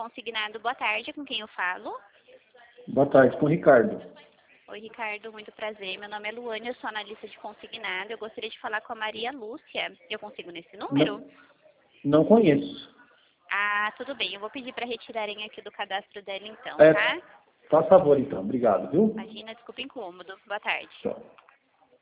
consignado. Boa tarde, com quem eu falo? Boa tarde, com o Ricardo. Oi, Ricardo, muito prazer. Meu nome é Luane, eu sou analista de consignado. Eu gostaria de falar com a Maria Lúcia. Eu consigo nesse número? Não conheço. Ah, tudo bem. Eu vou pedir para retirarem aqui do cadastro dela então, É, tá? faz favor então, obrigado, viu? Imagina, desculpa o incômodo. Boa tarde. Tchau.